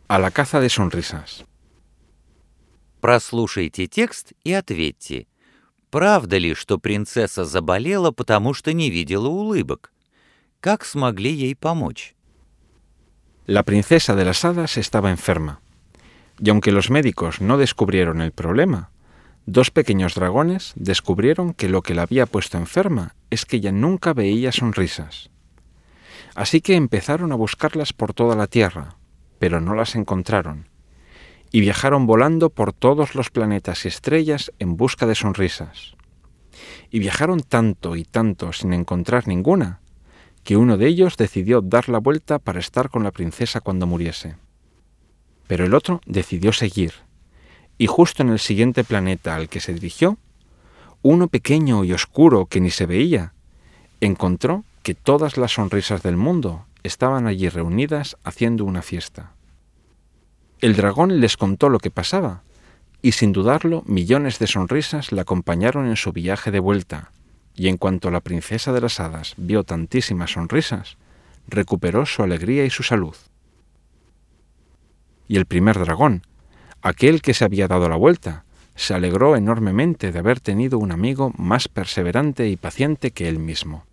A la caza de sonrisas. Прослушайте текст и ответьте. Правда ли, что принцесса заболела, потому что не видела улыбок? Как смогли ей помочь? La princesa de las hadas estaba enferma, y aunque los médicos no descubrieron el problema, dos pequeños dragones descubrieron que lo que la había puesto enferma es que ella nunca veía sonrisas. Así que empezaron a buscarlas por toda la tierra, pero no las encontraron, y viajaron volando por todos los planetas y estrellas en busca de sonrisas. Y viajaron tanto y tanto sin encontrar ninguna, que uno de ellos decidió dar la vuelta para estar con la princesa cuando muriese. Pero el otro decidió seguir, y justo en el siguiente planeta al que se dirigió, uno pequeño y oscuro que ni se veía, encontró que todas las sonrisas del mundo estaban allí reunidas haciendo una fiesta. El dragón les contó lo que pasaba, y sin dudarlo, millones de sonrisas le acompañaron en su viaje de vuelta, y en cuanto la princesa de las hadas vio tantísimas sonrisas, recuperó su alegría y su salud. Y el primer dragón, aquel que se había dado la vuelta, se alegró enormemente de haber tenido un amigo más perseverante y paciente que él mismo.